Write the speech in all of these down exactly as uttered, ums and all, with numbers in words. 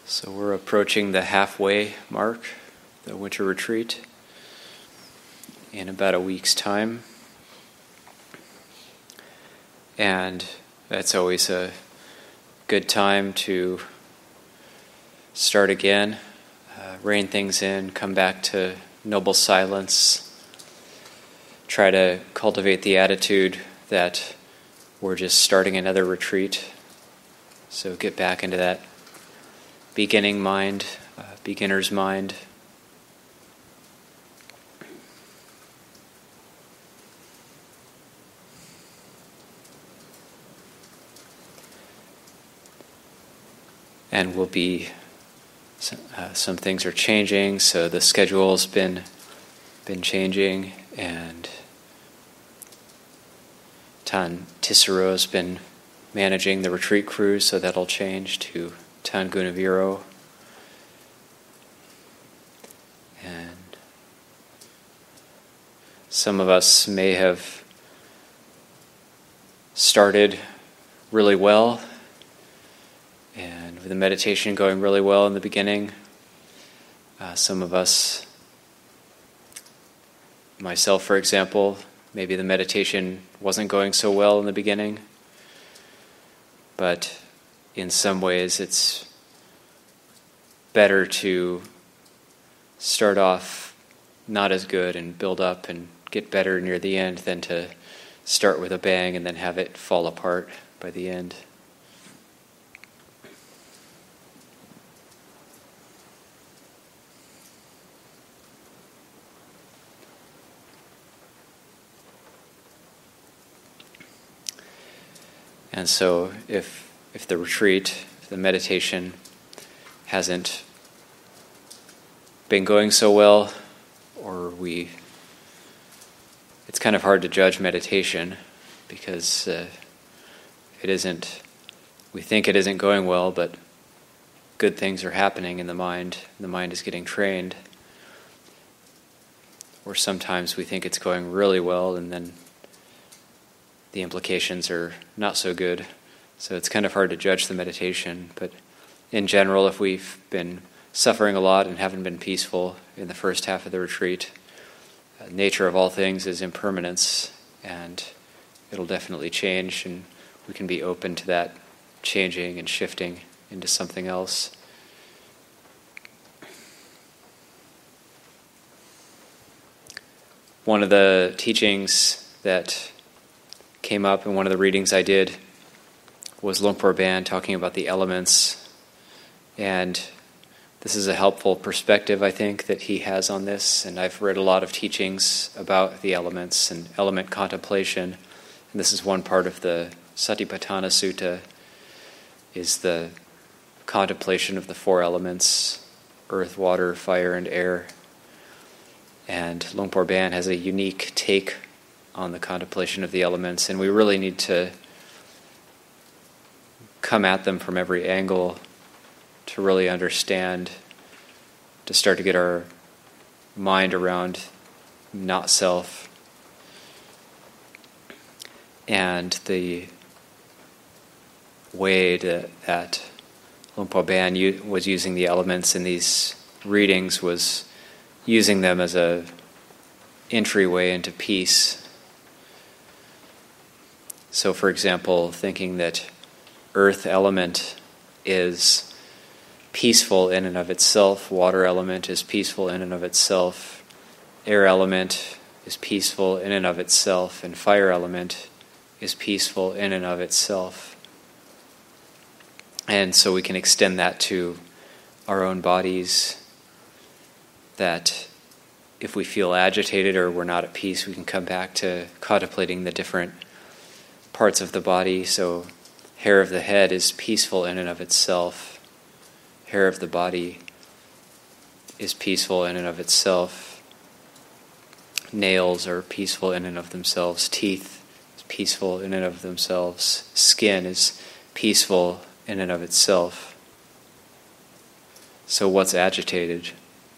So we're approaching the halfway mark, the winter retreat, in about a week's time. And that's always a good time to start again, uh, rein things in, come back to noble silence, try to cultivate the attitude that we're just starting another retreat. So get back into that beginning mind, uh, beginner's mind. And we'll be, uh, some things are changing, so the schedule's been been changing, and Tan Tissero's been managing the retreat cruise, so that'll change to Tan Gunaviro. And some of us may have started really well, and with the meditation going really well in the beginning. Uh, some of us, myself for example, maybe the meditation wasn't going so well in the beginning, but in some ways it's better to start off not as good and build up and get better near the end than to start with a bang and then have it fall apart by the end. And so if if the retreat, if the meditation hasn't been going so well, or we, it's kind of hard to judge meditation because uh, it isn't, we think it isn't going well, but good things are happening in the mind, the mind is getting trained. Or sometimes we think it's going really well and then the implications are not so good. So it's kind of hard to judge the meditation. But in general, if we've been suffering a lot and haven't been peaceful in the first half of the retreat, uh, nature of all things is impermanence, and it'll definitely change, and we can be open to that changing and shifting into something else. One of the teachings that came up in one of the readings I did was Luang Por Ban talking about the elements, and this is a helpful perspective, I think, that he has on this, and I've read a lot of teachings about the elements and element contemplation, and this is one part of the Satipatthana Sutta, is the contemplation of the four elements, earth, water, fire, and air. And Luang Por Ban has a unique take on the contemplation of the elements, and we really need to come at them from every angle to really understand, to start to get our mind around not self. And the way to, that Luang Por Ban u- was using the elements in these readings was using them as a entryway into peace. So, for example, thinking that earth element is peaceful in and of itself, water element is peaceful in and of itself, air element is peaceful in and of itself, and fire element is peaceful in and of itself. And so we can extend that to our own bodies, that if we feel agitated or we're not at peace, we can come back to contemplating the different parts of the body. So hair of the head is peaceful in and of itself. Hair of the body is peaceful in and of itself. Nails are peaceful in and of themselves. Teeth is peaceful in and of themselves. Skin is peaceful in and of itself. So what's agitated?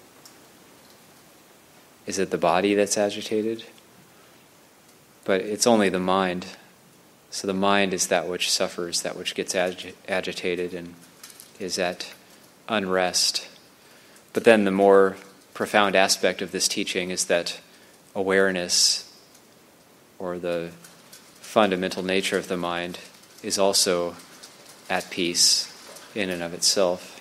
Is it the body that's agitated? But it's only the mind. So the mind is that which suffers, that which gets agi- agitated and is at unrest. But then the more profound aspect of this teaching is that awareness, or the fundamental nature of the mind, is also at peace in and of itself.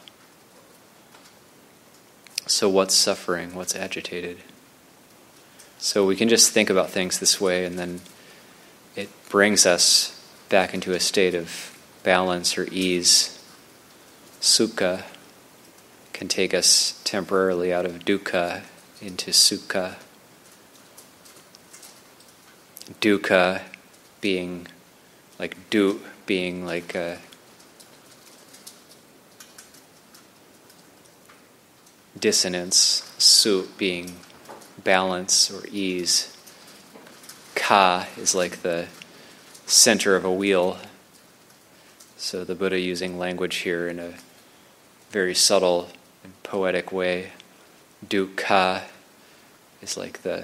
So what's suffering? What's agitated? So we can just think about things this way, and then it brings us back into a state of balance or ease. Sukha can take us temporarily out of dukkha into sukha. Dukkha being like du, being like a dissonance, su being balance or ease. Ka is like the center of a wheel. So the Buddha using language here in a very subtle and poetic way. Dukkha is like the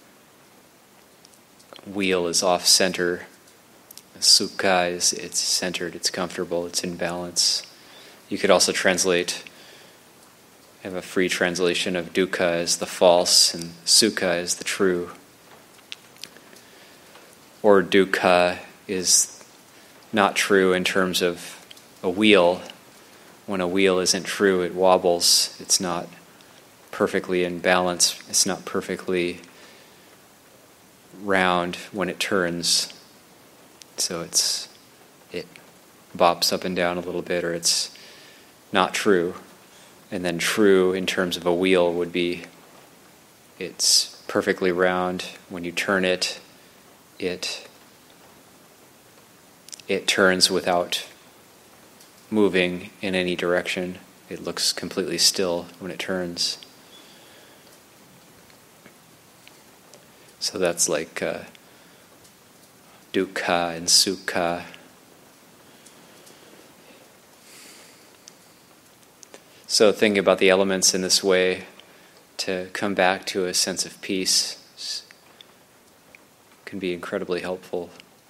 wheel is off center. Sukha is it's centered, it's comfortable, it's in balance. You could also translate, have a free translation of dukkha as the false and sukha as the true. Or dukkha is not true in terms of a wheel. When a wheel isn't true, it wobbles. It's not perfectly in balance. It's not perfectly round when it turns. So it's it bops up and down a little bit, or it's not true. And then true in terms of a wheel would be it's perfectly round. When you turn it, it it turns without moving in any direction. It looks completely still when it turns. So that's like uh, dukkha and sukha. So thinking about the elements in this way to come back to a sense of peace can be incredibly helpful.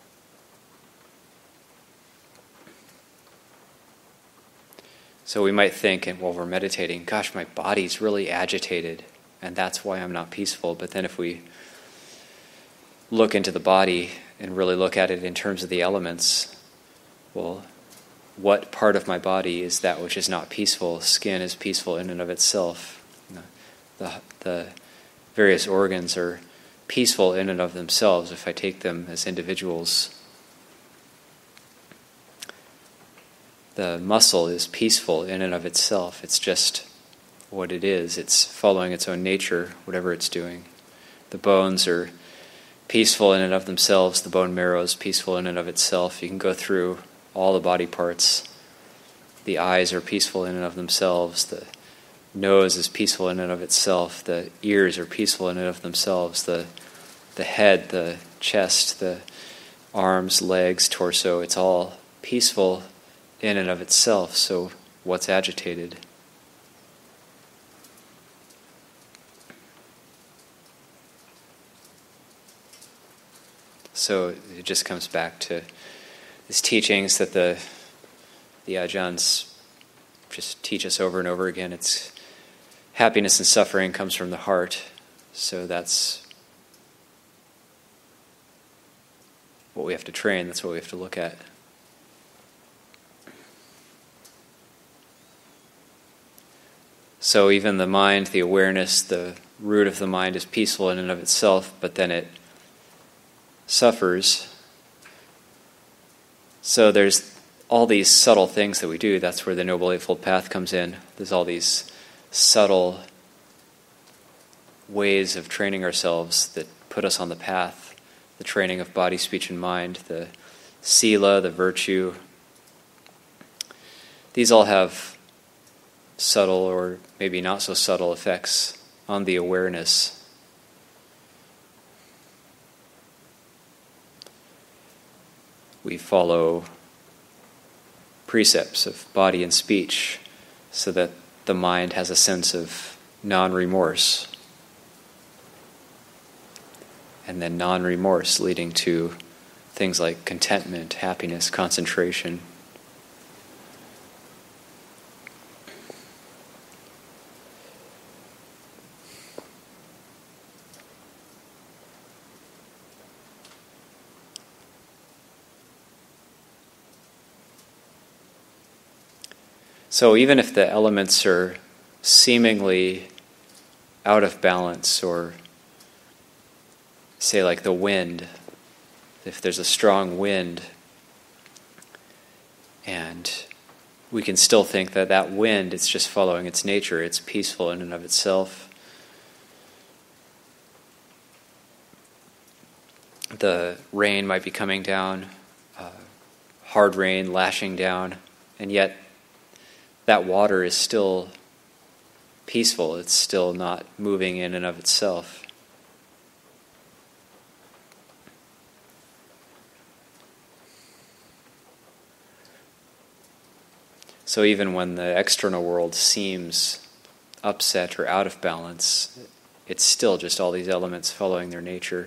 So we might think, and while we're meditating, gosh, my body's really agitated, and that's why I'm not peaceful. But then if we look into the body and really look at it in terms of the elements, well, what part of my body is that which is not peaceful? Skin is peaceful in and of itself. The, the various organs are peaceful in and of themselves if I take them as individuals. The muscle is peaceful in and of itself. It's just what it is. It's following its own nature, whatever it's doing. The bones are peaceful in and of themselves. The bone marrow is peaceful in and of itself. You can go through all the body parts. The eyes are peaceful in and of themselves. The nose is peaceful in and of itself. The ears are peaceful in and of themselves. The the head, the chest, the arms, legs, torso, it's all peaceful in and of itself. So what's agitated? So it just comes back to these teachings that the the Ajahns just teach us over and over again. It's happiness and suffering comes from the heart. So that's what we have to train. That's what we have to look at. So even the mind, the awareness, the root of the mind is peaceful in and of itself, but then it suffers. So there's all these subtle things that we do. That's where the Noble Eightfold Path comes in. There's all these subtle ways of training ourselves that put us on the path. The training of body, speech, and mind, the sila, the virtue. These all have subtle or maybe not so subtle effects on the awareness. We follow precepts of body and speech so that the mind has a sense of non-remorse. And then non-remorse leading to things like contentment, happiness, concentration. So even if the elements are seemingly out of balance, or say like the wind, if there's a strong wind, and we can still think that that wind, it's just following its nature, it's peaceful in and of itself. The rain might be coming down, uh, hard rain lashing down, and yet that water is still peaceful. It's still not moving in and of itself. So even when the external world seems upset or out of balance, it's still just all these elements following their nature.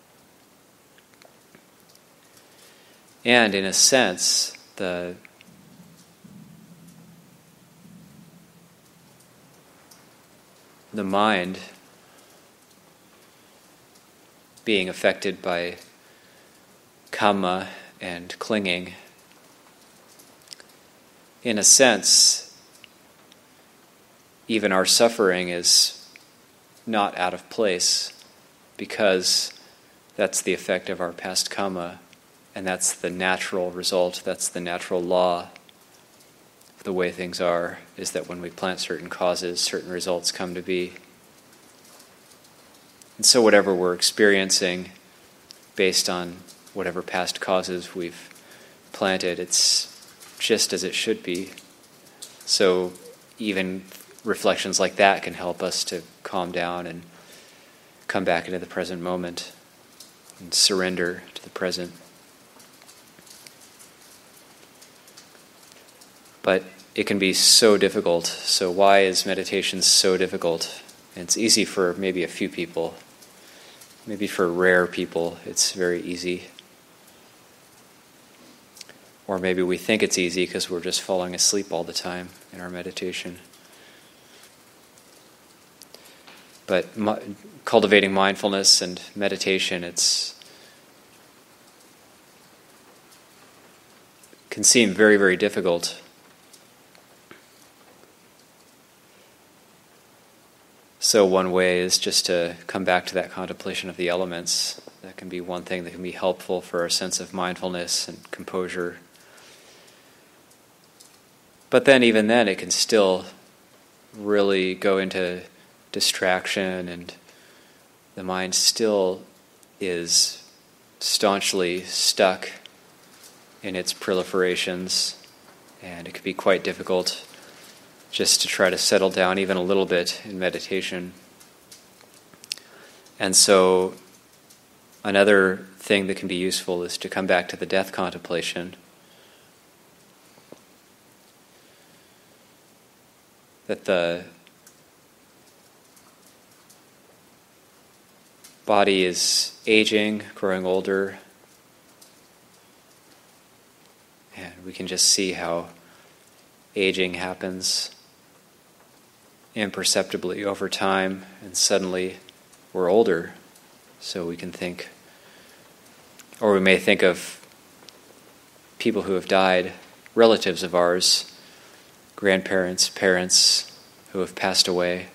And in a sense, the the mind being affected by kamma and clinging, in a sense, even our suffering is not out of place, because that's the effect of our past kamma, and that's the natural result, that's the natural law of the way things are, is that when we plant certain causes, certain results come to be. And so whatever we're experiencing based on whatever past causes we've planted, it's just as it should be. So even reflections like that can help us to calm down and come back into the present moment and surrender to the present. But it can be so difficult. So why is meditation so difficult? And it's easy for maybe a few people. Maybe for rare people, it's very easy. Or maybe we think it's easy because we're just falling asleep all the time in our meditation. But mi- cultivating mindfulness and meditation, it's can seem very, very difficult. So one way is just to come back to that contemplation of the elements. That can be one thing that can be helpful for our sense of mindfulness and composure. But then even then it can still really go into distraction, and the mind still is staunchly stuck in its proliferations, and it can be quite difficult just to try to settle down even a little bit in meditation. And so another thing that can be useful is to come back to the death contemplation. That the body is aging, growing older, and we can just see how aging happens imperceptibly over time, and suddenly we're older. So we can think, or we may think of people who have died, relatives of ours, grandparents, parents who have passed away,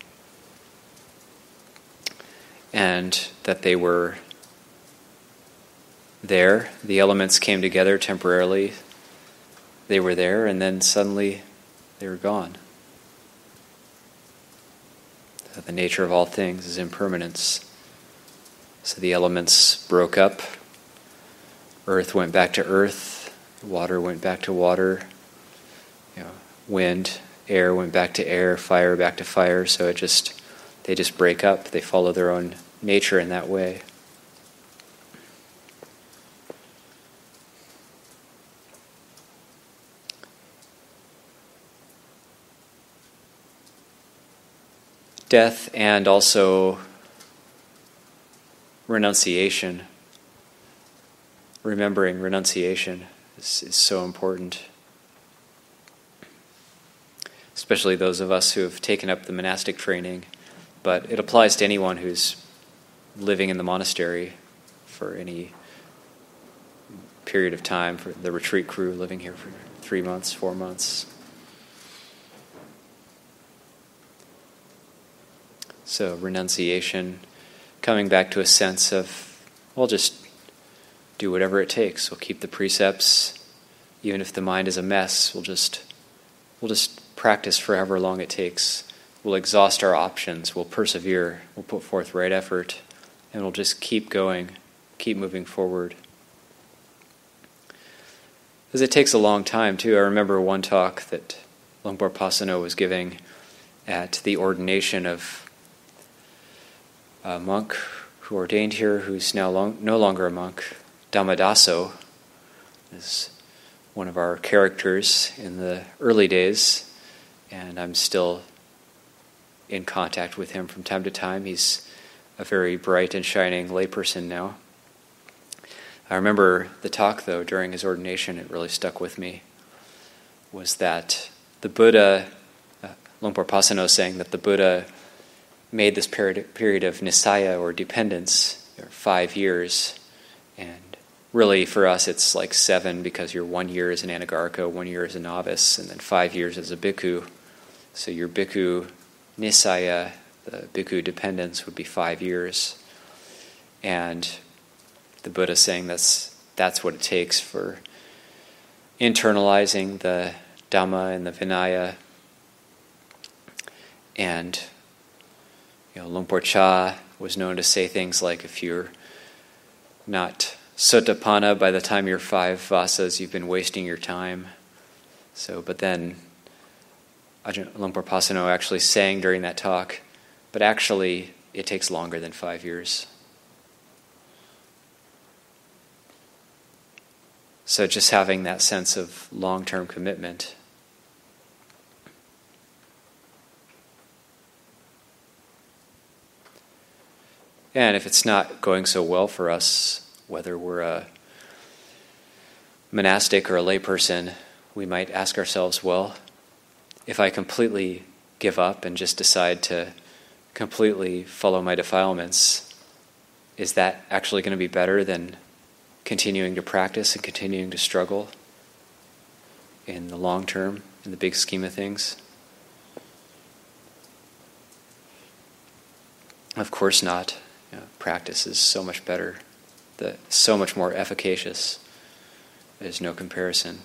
and that they were there. The elements came together temporarily. They were there, and then suddenly they were gone. That the nature of all things is impermanence. So the elements broke up. Earth went back to earth. Water went back to water. You know, wind, air went back to air. Fire back to fire. So it just, they just break up. They follow their own nature in that way. Death and also renunciation. Remembering renunciation is, is so important. Especially those of us who have taken up the monastic training, but it applies to anyone who's living in the monastery for any period of time, for the retreat crew living here for three months, four months. So renunciation, coming back to a sense of, well, just do whatever it takes. We'll keep the precepts, even if the mind is a mess. We'll just we'll just practice for however long it takes. We'll exhaust our options. We'll persevere. We'll put forth right effort, and we'll just keep going, keep moving forward. Because it takes a long time too. I remember one talk that Longpo Pasano was giving at the ordination of a monk who ordained here, who's now long, no longer a monk. Dhammadaso is one of our characters in the early days, and I'm still in contact with him from time to time. He's a very bright and shining layperson now. I remember the talk, though, during his ordination, it really stuck with me, was that the Buddha, uh, Longpo Pasano saying that the Buddha made this period, period of nisaya, or dependence, or five years, and really, for us, it's like seven, because you're one year as an anagarika, one year as a novice, and then five years as a bhikkhu. So your bhikkhu nisaya, the bhikkhu dependence, would be five years. And the Buddha saying that's that's what it takes for internalizing the Dhamma and the Vinaya. And you know, Luang Por Chah was known to say things like, if you're not Sotapanna by the time you're five vasas, you've been wasting your time. So, but then Ajahn Longpo Pasano actually sang during that talk, but actually it takes longer than five years. So just having that sense of long-term commitment. And if it's not going so well for us, whether we're a monastic or a layperson, we might ask ourselves, well, if I completely give up and just decide to completely follow my defilements, is that actually going to be better than continuing to practice and continuing to struggle in the long term, in the big scheme of things? Of course not. You know, practice is so much better. The, so much more efficacious. There's no comparison.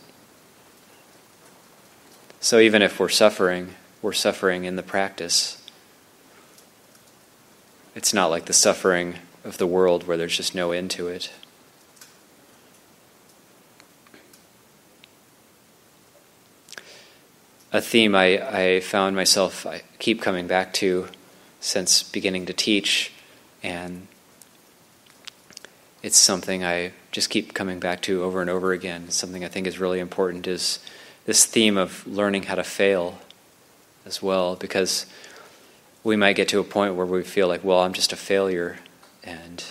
So even if we're suffering, we're suffering in the practice. It's not like the suffering of the world where there's just no end to it. A theme I, I found myself, I keep coming back to since beginning to teach, and it's something I just keep coming back to over and over again. Something I think is really important is this theme of learning how to fail as well, because we might get to a point where we feel like, well, I'm just a failure, and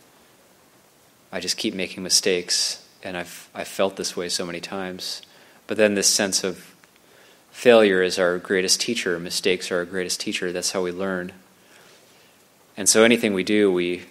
I just keep making mistakes, and I've I've felt this way so many times. But then this sense of failure is our greatest teacher, mistakes are our greatest teacher, that's how we learn. And so anything we do, we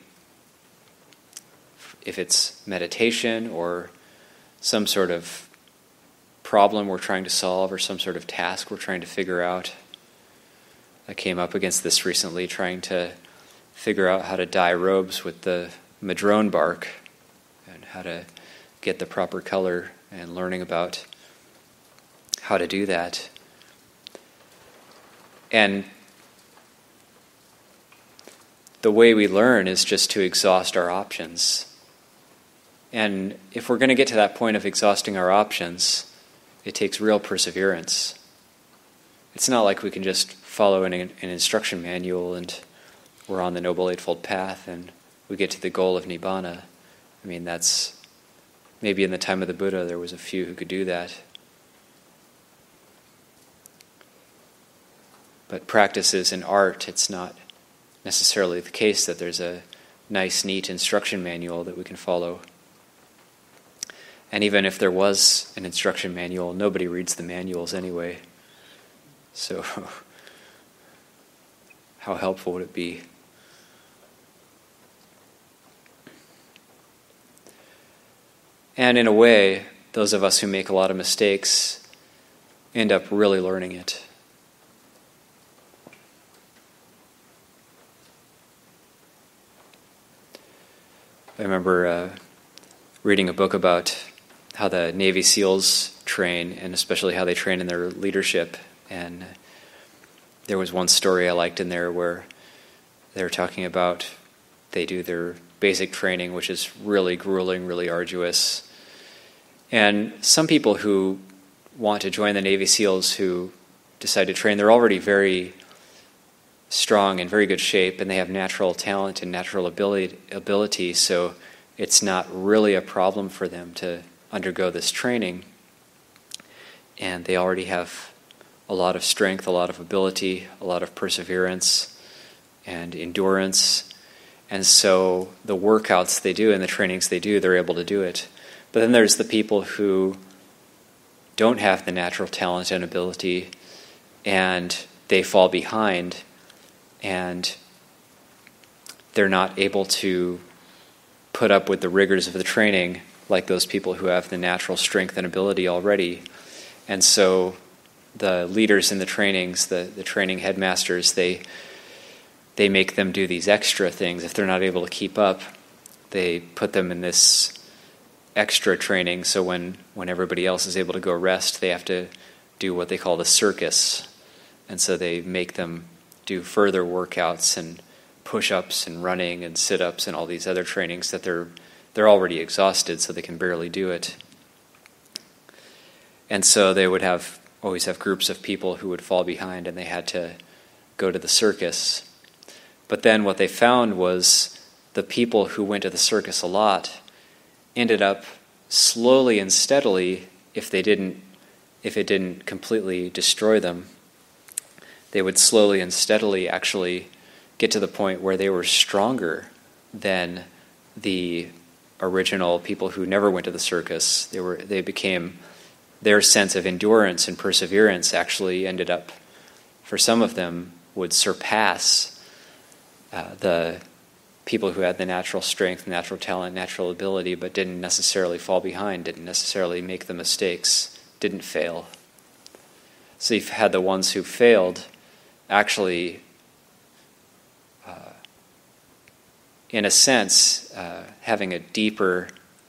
if it's meditation or some sort of problem we're trying to solve or some sort of task we're trying to figure out. I came up against this recently, trying to figure out how to dye robes with the madrone bark and how to get the proper color, and learning about how to do that. And the way we learn is just to exhaust our options. And if we're going to get to that point of exhausting our options, it takes real perseverance. It's not like we can just follow an, an instruction manual and we're on the Noble Eightfold Path and we get to the goal of Nibbana. I mean, that's, maybe in the time of the Buddha there was a few who could do that. But practice is an art. It's not necessarily the case that there's a nice, neat instruction manual that we can follow. And even if there was an instruction manual, nobody reads the manuals anyway. So how helpful would it be? And in a way, those of us who make a lot of mistakes end up really learning it. I remember uh, reading a book about how the Navy SEALs train, and especially how they train in their leadership. And there was one story I liked in there where they were talking about they do their basic training, which is really grueling, really arduous. And some people who want to join the Navy SEALs who decide to train, they're already very strong and very good shape, and they have natural talent and natural ability, ability, so it's not really a problem for them to undergo this training. And they already have a lot of strength, a lot of ability, a lot of perseverance and endurance. And so the workouts they do and the trainings they do, they're able to do it. But then there's the people who don't have the natural talent and ability, and they fall behind, and they're not able to put up with the rigors of the training like those people who have the natural strength and ability already. And so the leaders in the trainings, the, the training headmasters, they they make them do these extra things. If they're not able to keep up, they put them in this extra training, so when, when everybody else is able to go rest, they have to do what they call the circus. And so they make them do further workouts and push-ups and running and sit-ups and all these other trainings that they're they're already exhausted, so they can barely do it. And so they would have always have groups of people who would fall behind, and they had to go to the circus. But then what they found was the people who went to the circus a lot ended up slowly and steadily, if they didn't if it didn't completely destroy them, they would slowly and steadily actually get to the point where they were stronger than the original people who never went to the circus. They were they became their sense of endurance and perseverance actually ended up, for some of them, would surpass uh, the people who had the natural strength, natural talent, natural ability, but didn't necessarily fall behind, didn't necessarily make the mistakes, didn't fail. So you've had the ones who failed actually, uh, in a sense, uh, having a deeper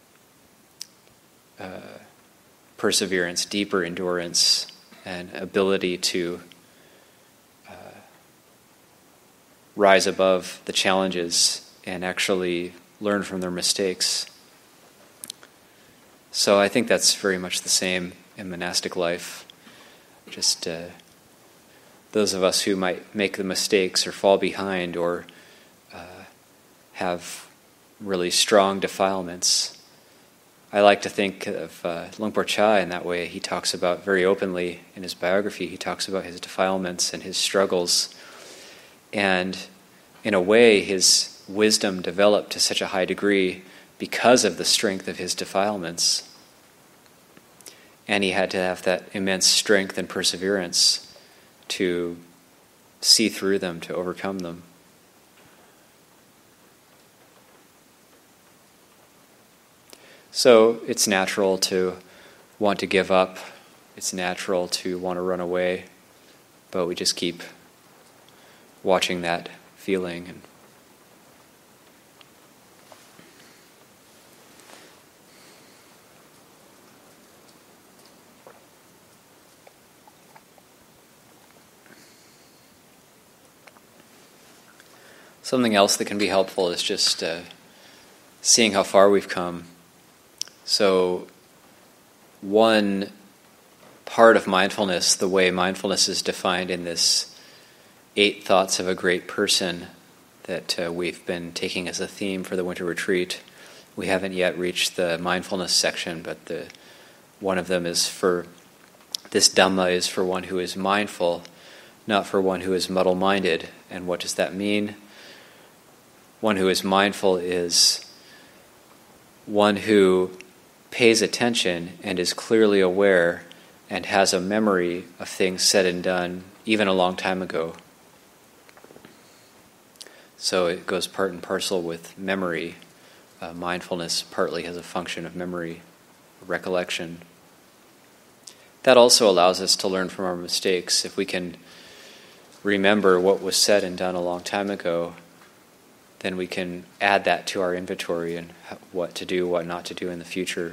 uh, perseverance, deeper endurance, and ability to uh, rise above the challenges and actually learn from their mistakes. So I think that's very much the same in monastic life. Just uh, those of us who might make the mistakes or fall behind or uh, have really strong defilements. I like to think of uh, Luang Por Chah in that way. He talks about very openly in his biography, he talks about his defilements and his struggles. And in a way, his wisdom developed to such a high degree because of the strength of his defilements. And he had to have that immense strength and perseverance to see through them, to overcome them. So it's natural to want to give up. It's natural to want to run away. But we just keep watching that feeling. And something else that can be helpful is just uh, seeing how far we've come. So one part of mindfulness, the way mindfulness is defined in this Eight Thoughts of a Great Person that uh, we've been taking as a theme for the winter retreat, we haven't yet reached the mindfulness section, but the one of them is for, this Dhamma is for one who is mindful, not for one who is muddle-minded. And what does that mean? One who is mindful is one who pays attention and is clearly aware and has a memory of things said and done even a long time ago. So it goes part and parcel with memory. Uh, mindfulness partly has a function of memory, recollection. That also allows us to learn from our mistakes. If we can remember what was said and done a long time ago, then we can add that to our inventory and what to do, what not to do in the future.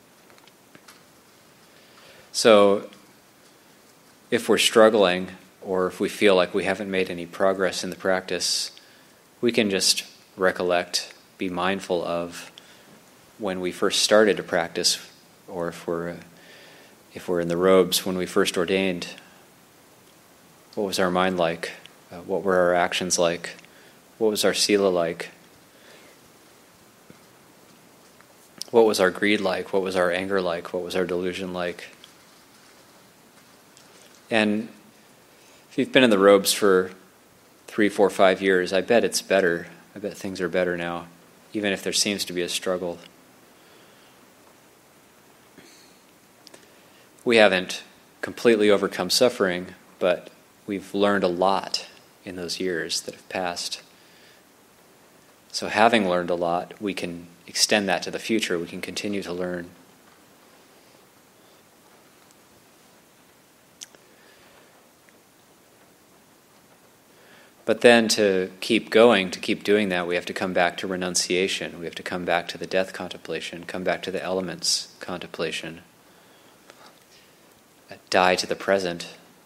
So if we're struggling, or if we feel like we haven't made any progress in the practice, we can just recollect, be mindful of when we first started to practice, or if we're if we're in the robes when we first ordained. What was our mind like? Uh, what were our actions like? What was our sila like? What was our greed like? What was our anger like? What was our delusion like? And if you've been in the robes for three, four, five years, I bet it's better. I bet things are better now, even if there seems to be a struggle. We haven't completely overcome suffering, but we've learned a lot in those years that have passed. So having learned a lot, we can extend that to the future. We can continue to learn. But then to keep going, to keep doing that, we have to come back to renunciation. We have to come back to the death contemplation, come back to the elements contemplation. Die to the present.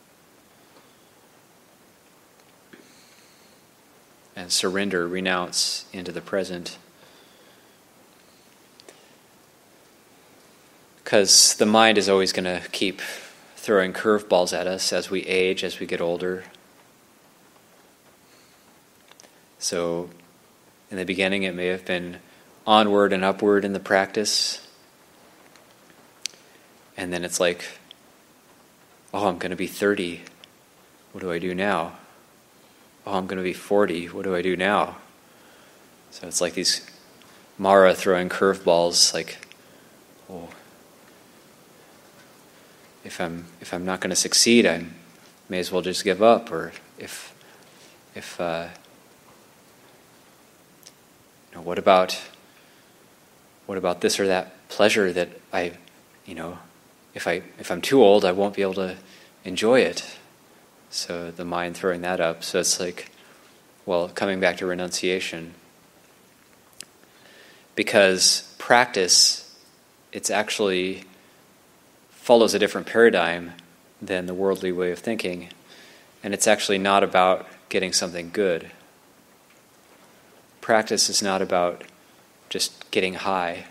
And surrender, renounce into the present. Because the mind is always going to keep throwing curveballs at us as we age, as we get older. So in the beginning it may have been onward and upward in the practice. And then it's like, oh, I'm going to be thirty. What do I do now? Oh, I'm going to be forty. What do I do now? So it's like these Mara throwing curveballs, like, oh, if I'm if I'm not going to succeed, I may as well just give up. Or if if uh, you know, what about what about this or that pleasure that I, you know, if I if I'm too old, I won't be able to enjoy it. So the mind throwing that up. So it's like, well, coming back to renunciation. Because practice, it's actually follows a different paradigm than the worldly way of thinking. And it's actually not about getting something good. Practice is not about just getting high.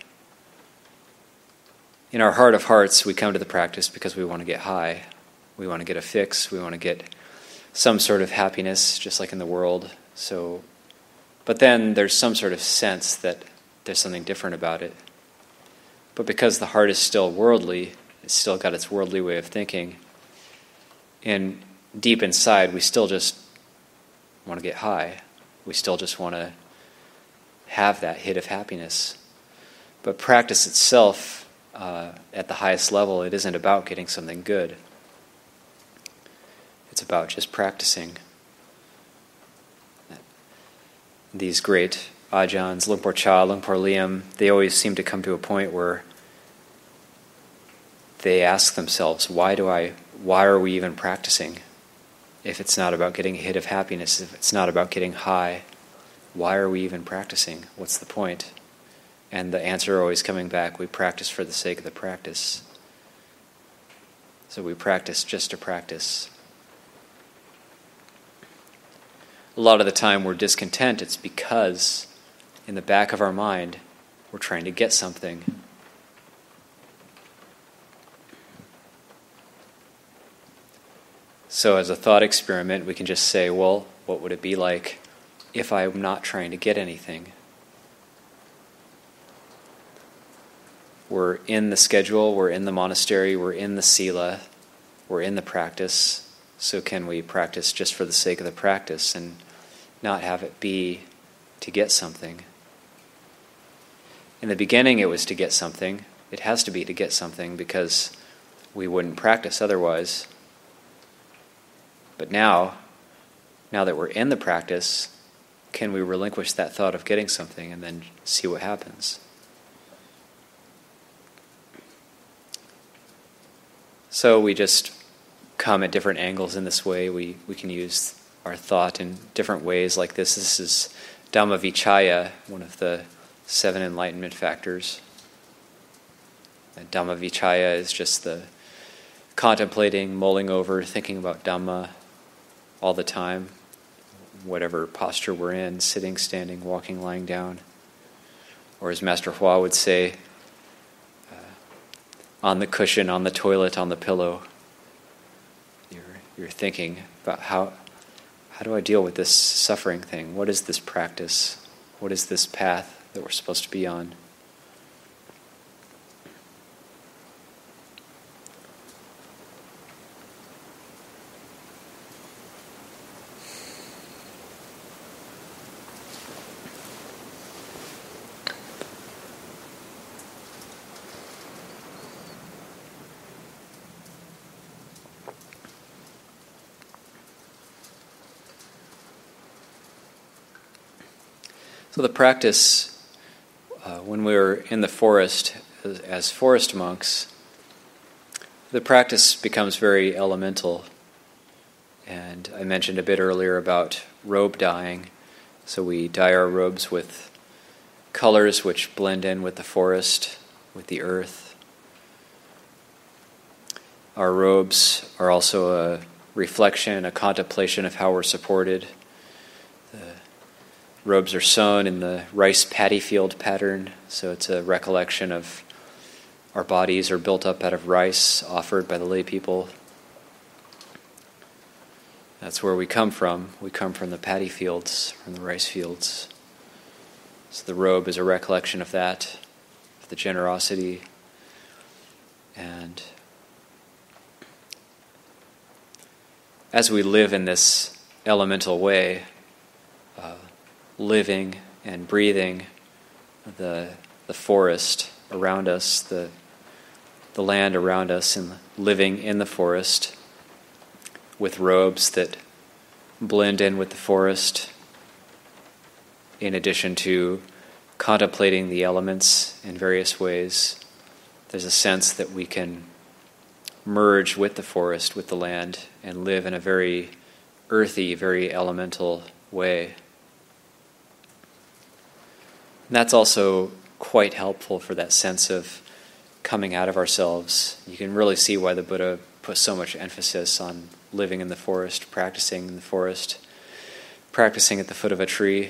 In our heart of hearts, we come to the practice because we want to get high. We want to get a fix. We want to get some sort of happiness, just like in the world. So, but then there's some sort of sense that there's something different about it. But because the heart is still worldly, it's still got its worldly way of thinking, and deep inside, we still just want to get high. We still just want to have that hit of happiness. But practice itself, uh, at the highest level, it isn't about getting something good. It's about just practicing. These great Ajahns, Luang Por Chah, Luang Por Liam, they always seem to come to a point where they ask themselves, why do I, why are we even practicing? If it's not about getting a hit of happiness, if it's not about getting high, why are we even practicing? What's the point? And the answer always coming back, we practice for the sake of the practice. So we practice just to practice. A lot of the time we're discontent, it's because in the back of our mind we're trying to get something. So as a thought experiment, we can just say, well, what would it be like if I'm not trying to get anything? We're in the schedule, we're in the monastery, we're in the sila, we're in the practice. So can we practice just for the sake of the practice and not have it be to get something? In the beginning it was to get something. It has to be to get something because we wouldn't practice otherwise. But now, now that we're in the practice, can we relinquish that thought of getting something and then see what happens? So we just come at different angles in this way. We we can use our thought in different ways like this. This is Dhammavichaya, one of the seven enlightenment factors. And Dhammavichaya is just the contemplating, mulling over, thinking about Dhamma all the time, whatever posture we're in, sitting, standing, walking, lying down. Or as Master Hua would say, uh, on the cushion, on the toilet, on the pillow, you're, you're thinking about how, how do I deal with this suffering thing? What is this practice? What is this path that we're supposed to be on? So the practice, uh, when we were in the forest as, as forest monks, the practice becomes very elemental. And I mentioned a bit earlier about robe dyeing. So we dye our robes with colors which blend in with the forest, with the earth. Our robes are also a reflection, a contemplation of how we're supported. The robes are sewn in the rice paddy field pattern, so it's a recollection of our bodies are built up out of rice offered by the lay people. That's where we come from. We come from the paddy fields, from the rice fields. So the robe is a recollection of that, of the generosity. And as we live in this elemental way, uh, living and breathing the the forest around us, the the land around us, and living in the forest with robes that blend in with the forest, in addition to contemplating the elements in various ways. There's a sense that we can merge with the forest, with the land, and live in a very earthy, very elemental way. And that's also quite helpful for that sense of coming out of ourselves. You can really see why the Buddha put so much emphasis on living in the forest, practicing in the forest, practicing at the foot of a tree.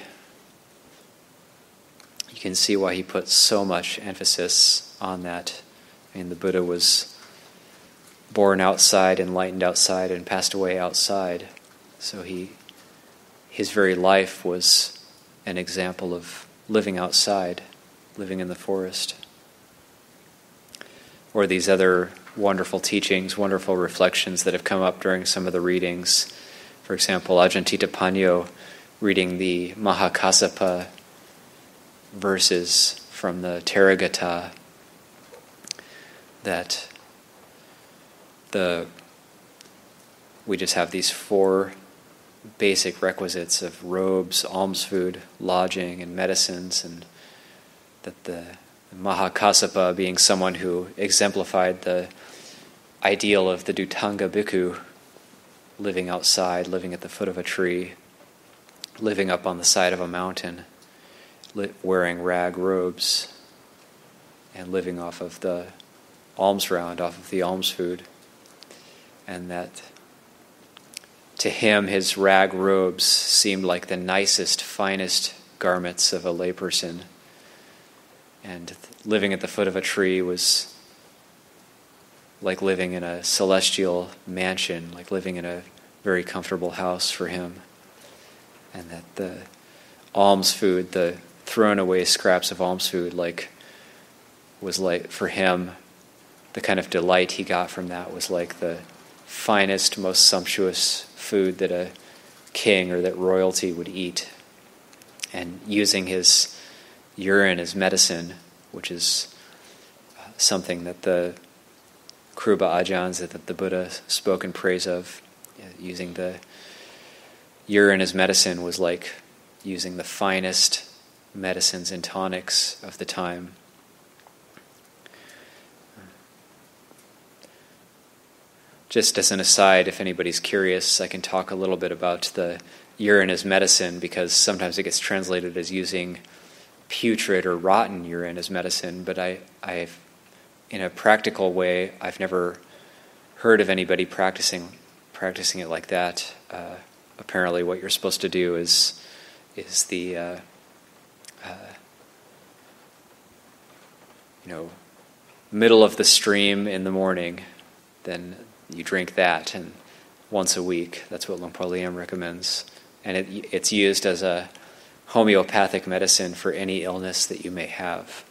You can see why he put so much emphasis on that. I mean, the Buddha was born outside, enlightened outside, and passed away outside. So he, his very life was an example of living outside, living in the forest. Or these other wonderful teachings, wonderful reflections that have come up during some of the readings. For example, Ajahn Titapanyo reading the Mahakassapa verses from the Therigatha, that the we just have these four basic requisites of robes, alms food, lodging, and medicines, and that the Mahakassapa, being someone who exemplified the ideal of the Dhutanga Bhikkhu, living outside, living at the foot of a tree, living up on the side of a mountain, li- wearing rag robes, and living off of the alms round, off of the alms food. And that to him, his rag robes seemed like the nicest, finest garments of a layperson. And living at the foot of a tree was like living in a celestial mansion, like living in a very comfortable house for him. And that the alms food, the thrown away scraps of alms food, like was like for him, the kind of delight he got from that was like the finest, most sumptuous food that a king or that royalty would eat. And using his urine as medicine, which is something that the Kruba Ajahns, that the Buddha spoke in praise of, using the urine as medicine was like using the finest medicines and tonics of the time. just as an aside, if anybody's curious, I can talk a little bit about the urine as medicine, because sometimes it gets translated as using putrid or rotten urine as medicine, but I, I've, in a practical way, I've never heard of anybody practicing practicing it like that. Uh, apparently, what you're supposed to do is is the uh, uh, you know middle of the stream in the morning. Then you drink that, and once a week. That's what Luang Por Liam recommends, and it, it's used as a homeopathic medicine for any illness that you may have.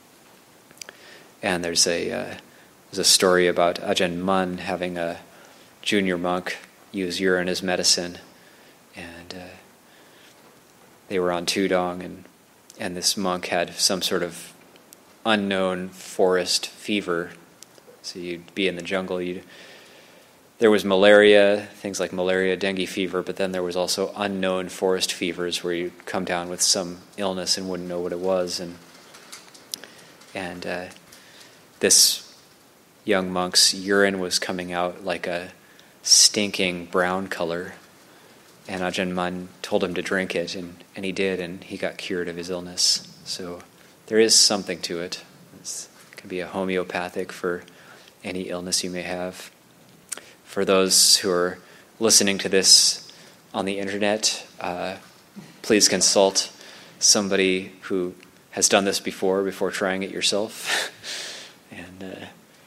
And there's a uh, there's a story about Ajahn Mun having a junior monk use urine as medicine, and uh, they were on Tudong, and and this monk had some sort of unknown forest fever. So you'd be in the jungle. You'd, there was malaria, things like malaria, dengue fever, but then there was also unknown forest fevers where you'd come down with some illness and wouldn't know what it was. And and uh, this young monk's urine was coming out like a stinking brown color. And Ajahn Mun told him to drink it, and, and he did, and he got cured of his illness. So there is something to it. It's, it can be a homeopathic for any illness you may have. For those who are listening to this on the internet, uh, please consult somebody who has done this before, before trying it yourself. and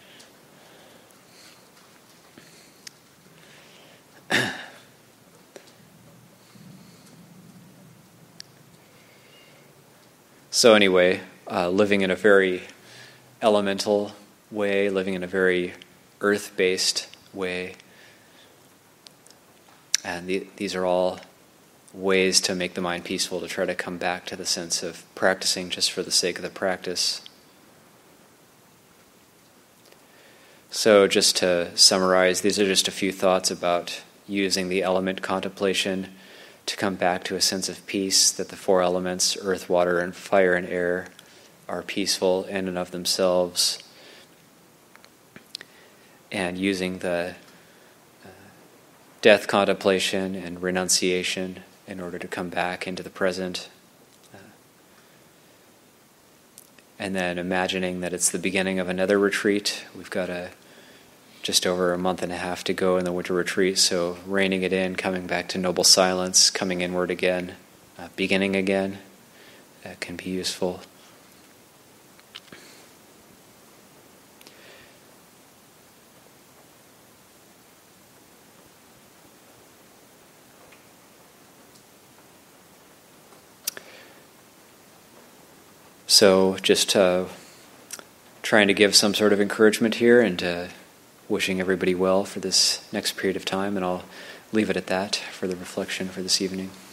uh, so anyway, uh, living in a very elemental way, living in a very earth-based way. And the, these are all ways to make the mind peaceful, to try to come back to the sense of practicing just for the sake of the practice. So just to summarize, these are just a few thoughts about using the element contemplation to come back to a sense of peace, that the four elements, earth, water, and fire and air, are peaceful in and of themselves, and using the uh, death contemplation and renunciation in order to come back into the present. Uh, and then imagining that it's the beginning of another retreat. We've got a just over a month and a half to go in the winter retreat, so reining it in, coming back to noble silence, coming inward again, uh, beginning again, that can be useful. So just uh, trying to give some sort of encouragement here, and uh, wishing everybody well for this next period of time, and I'll leave it at that for the reflection for this evening.